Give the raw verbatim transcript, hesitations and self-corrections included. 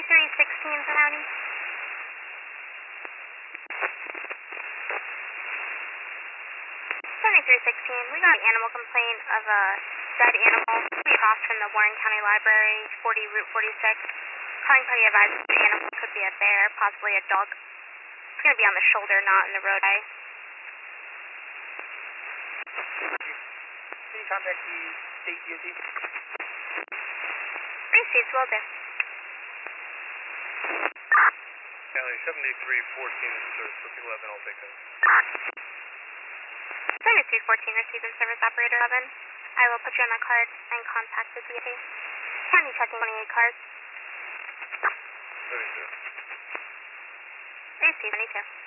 seventy-three sixteen for county. seventy-three sixteen, we got an animal complaint of a dead animal across from the Warren County Library, forty Route forty-six. Calling party advises the animal could be a bear, possibly a dog. It's going to be on the shoulder, not in the roadway. Can you contact the state D O T? Received, will do. County seventy-three fourteen, service for eleven, I'll take that. seventy-three fourteen, received in service operator eleven. I will put you on the card and contact the D O T. County checking twenty-eight cars. thirty-two. Received, twenty-two.